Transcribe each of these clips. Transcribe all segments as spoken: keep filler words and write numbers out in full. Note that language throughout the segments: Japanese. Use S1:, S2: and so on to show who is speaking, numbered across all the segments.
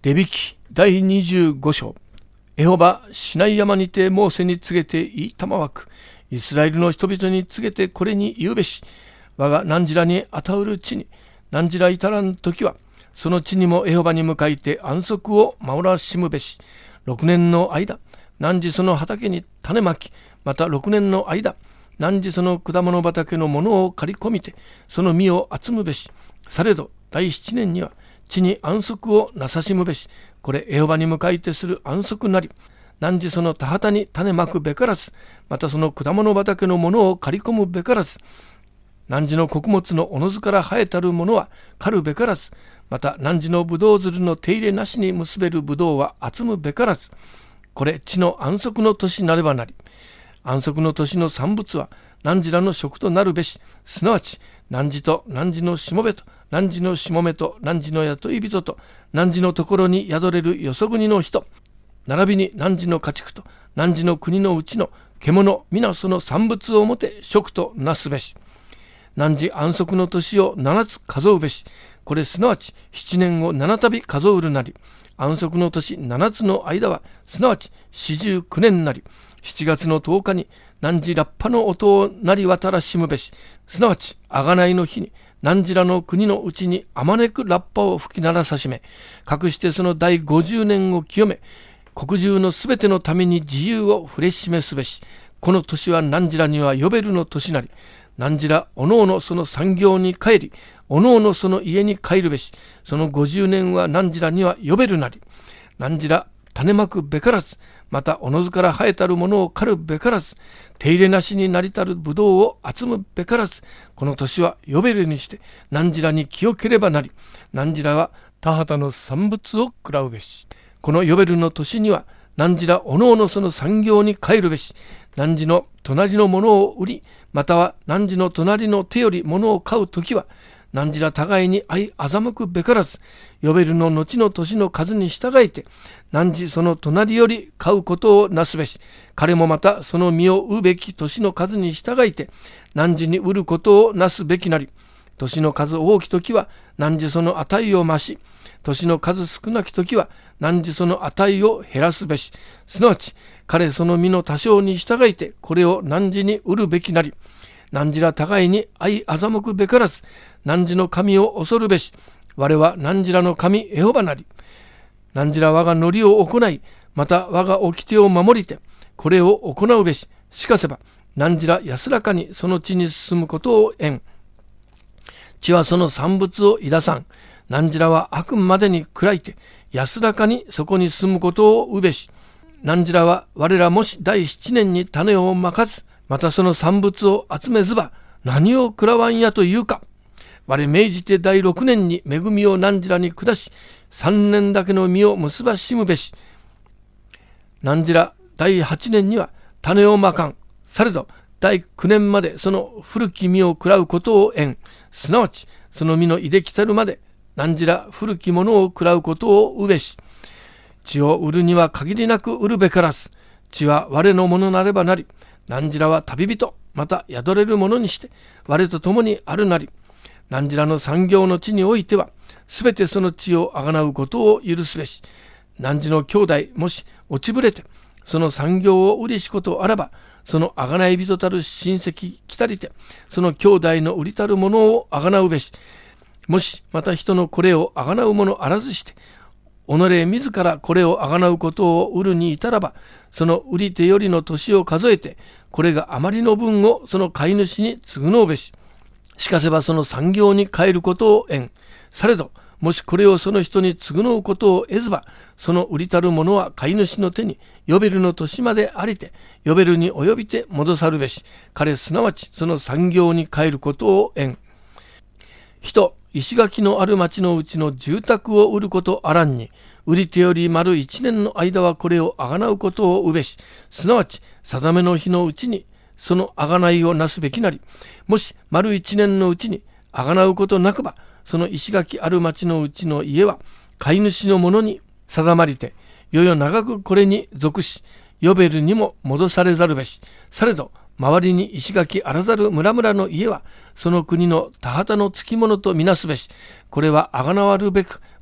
S1: レビ記第にじゅうご章。エホバシナイ山にてモーセに告げていい玉枠、イスラエルの人々に告げてこれに言うべし。我が何時らに与うる地に何時ら至らん時は、その地にもエホバに向かいて安息を守らしむべし。六年の間、何時その畑に種まき、また六年の間、何時その果物畑のものを刈り込みて、その実を集むべし。されど第七年には地に安息をなさしむべし。これエホバに向かいてする安息なり。何時その田畑に種まくべからず、またその果物畑のものを刈り込むべからず、何時の穀物のおのずから生えたるものは刈るべからず、また何時のぶどうづるの手入れなしに結べるぶどうは集むべからず、これ地の安息の年なればなり。安息の年の産物は何時らの食となるべし。すなわち何時と何時のしもべと何時のしもめと何時の雇い人と何時のところに宿れるよそ国の人、並びに何時の家畜と何時の国のうちの獣皆その産物をもて食となすべし。何時安息の年を七つ数うべし。これすなわち七年を七度数うるなり。安息の年七つの間はすなわち四十九年なり。七月の十日に何時ラッパの音を鳴り渡らしむべし。すなわち贖いの日に何時らの国のうちにあまねくラッパを吹き鳴らさしめ、かくしてその第五十年を清め、国中のすべてのために自由を触れ示すべし。この年は何時らにはヨベルの年なり。何時らおのおのその産業に帰り、おのおのその家に帰るべし。その五十年は何時らにはヨベルなり。何時ら種まくべからず、またおのずから生えたるものを刈るべからず、手入れなしになりたるぶどうを集むべからず、この年はヨベルにして何時らに清ければなり。何時らは田畑の産物を食らうべし。このヨベルの年には何時らおのおのその産業に帰るべし。何時の隣のものを売り、または何時の隣の手よりものを買うときは、何時ら互いに相欺くべからず、ヨベルの後の年の数に従えて、何時その隣より買うことをなすべし。彼もまたその実を売るべき年の数に従えて、何時に売ることをなすべきなり。年の数大きときは何時その値を増し、年の数少なきときは何時その値を減らすべし。すなわち彼その実の多少に従えて、これを何時に売るべきなり。何時ら互いに相欺くべからず、何時の神を恐るべし。我は何時らの神エホバなり。何時ら我が乗りを行い、また我が掟を守りて、これを行うべし。しかせば何時ら安らかにその地に進むことを縁。地はその産物をいださん。何時らはあくまでに喰いて、安らかにそこに住むことをうべし。何時らは我らもし第七年に種をまかず、またその産物を集めずば、何を食らわんやというか。我命じて第六年に恵みを何時らに下し、三年だけの実を結ばしむべし。何時ら第八年には種をまかん。されど第九年までその古き実を食らうことを縁。すなわちその実のいできたるまで何時ら古きものを食らうことをうべし。地を売るには限りなく売るべからず、地は我のものなればなり。何時らは旅人、また宿れるものにして我と共にあるなり。何時らの産業の地においては、すべてその地をあがなうことを許すべし。何時の兄弟もし落ちぶれて、その産業を売りしことあらば、そのあがない人たる親戚来たりて、その兄弟の売りたるものをあがなうべし。もしまた人のこれをあがなうものあらずして、己自らこれをあがなうことを売るに至らば、その売り手よりの年を数えて、これがあまりの分をその買い主に償うべし。しかせばその産業に帰ることを縁。されどもしこれをその人に償うことを得ずば、その売りたるものは買い主の手にヨベルの年までありて、ヨベルに及びて戻さるべし。彼すなわちその産業に帰ることを縁。人石垣のある町のうちの住宅を売ることあらんに、売り手より丸一年の間はこれをあがなうことをうべし。すなわち定めの日のうちにそのあがないをなすべきなり。もし丸一年のうちにあがなうことなくば、その石垣ある町のうちの家は飼い主のものに定まりて、よよ長くこれに属し、ヨベルにも戻されざるべし。されど周りに石垣あらざる村々の家は、その国の田畑のつきものとみなすべし。これはあがなわるべく、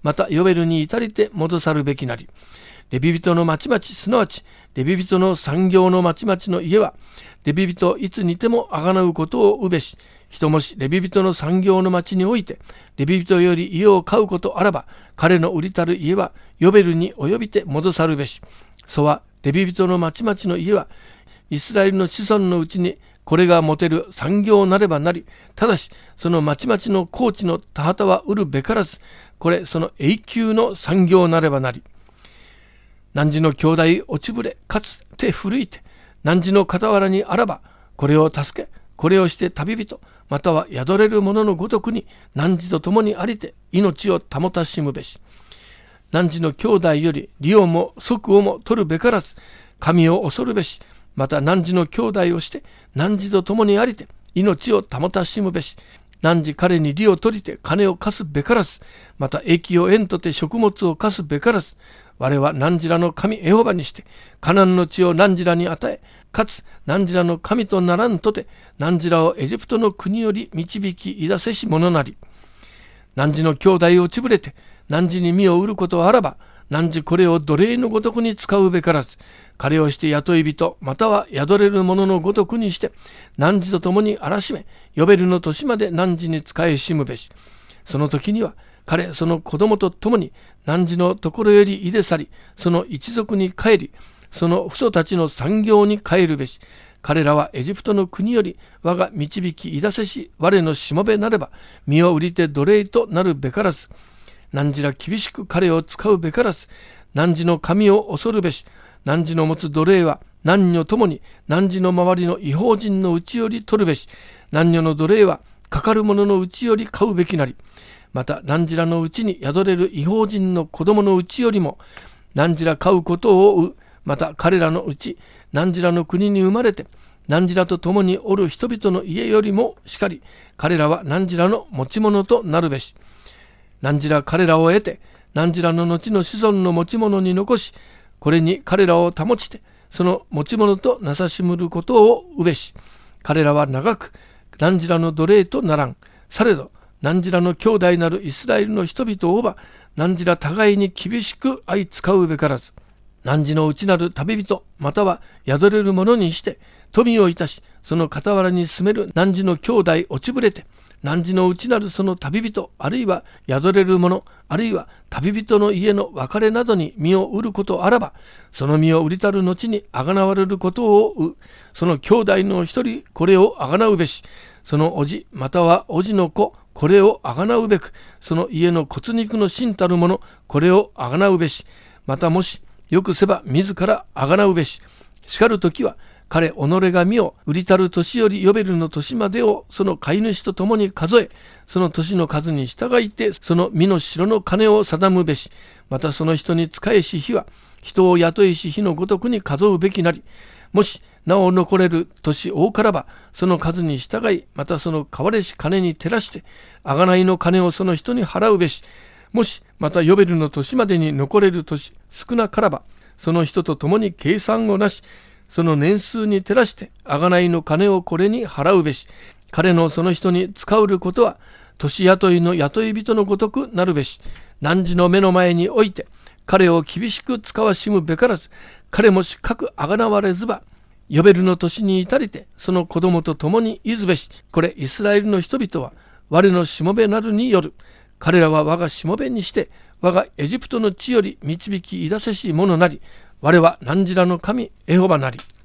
S1: またヨベルに至りて戻さるべきなり。レビ人の町々、すなわちレビ人の産業の町々の家は、レビ人いつにてもあがなうことをうべし、人もしレビ人の産業の町において、レビ人より家を買うことあらば、彼の売りたる家はヨベルに及びて戻さるべし。そはレビ人の町々の家は、イスラエルの子孫のうちにこれが持てる産業なればなり、ただしその町々の高地の田畑は売るべからず、これその永久の産業なればなり。汝の兄弟落ちぶれかつ手振るいて、汝の傍らにあらばこれを助け、これをして旅人または宿れる者のごとくに汝と共にありて命を保たしむべし。汝の兄弟より利をも息をも取るべからず、神を恐るべし。また汝の兄弟をして汝と共にありて命を保たしむべし。汝彼に利を取りて金を貸すべからず、また益を縁とて食物を貸すべからず、我は汝らの神エホバにしてカナンの地を汝らに与え、かつ汝らの神とならんとて汝らをエジプトの国より導きいだせし者なり。汝の兄弟をちぶれて汝に身を売ることはあらば、汝これを奴隷のごとくに使うべからず、彼をして雇い人または宿れる者のごとくにして汝と共にあらしめ、ヨベルの年まで汝に仕えしむべし。その時には彼その子供と共に汝のところよりいで去り、その一族に帰り、その父祖たちの産業に帰るべし。彼らはエジプトの国より我が導きいだせし我のしもべなれば、身を売りて奴隷となるべからず、汝ら厳しく彼を使うべからず、汝の神を恐るべし。汝の持つ奴隷は男女ともに汝の周りの異邦人のうちより取るべし。男女の奴隷はかかる者のうちより買うべきなり。また汝らのうちに宿れる異邦人の子供のうちよりも汝ら買うことを追う。また彼らのうち汝らの国に生まれて汝らと共におる人々の家よりもしかり、彼らは汝らの持ち物となるべし。汝ら彼らを得て汝らの後の子孫の持ち物に残し、これに彼らを保ちてその持ち物となさしむることをうべし。彼らは長く汝らの奴隷とならん。されど汝らの兄弟なるイスラエルの人々をば汝ら互いに厳しく相使うべからず、汝の内なる旅人または宿れる者にして富をいたし、その傍らに住める汝の兄弟落ちぶれて、汝の内なるその旅人あるいは宿れる者あるいは旅人の家の別れなどに身を売ることあらば、その身を売りたる後にあがなわれることをう。その兄弟の一人これをあがなうべし。その叔父または叔父の子これをあがなうべく、その家の骨肉のsinたる者これをあがなうべし。またもしよくせば自らあがなうべし。しかるときは彼己が身を売りたる年よりヨベルの年までをその飼い主と共に数え、その年の数に従いてその身の代の金を定むべし。またその人に仕えし日は人を雇いし日のごとくに数うべきなり。もしなお残れる年多からば、その数に従い、またその買われし金に照らして贖いの金をその人に払うべし。もしまたヨベルの年までに残れる年少なからば、その人と共に計算をなし、その年数に照らして贖いの金をこれに払うべし。彼のその人に使うることは年雇いの雇い人のごとくなるべし。汝の目の前において彼を厳しく使わしむべからず、彼もしかくあがなわれずばヨベルの年に至りてその子供と共にいずべし。これイスラエルの人々は我のしもべなるによる。彼らは我がしもべにして我がエジプトの地より導きいだせし者なり。我は汝らの神エホバなり。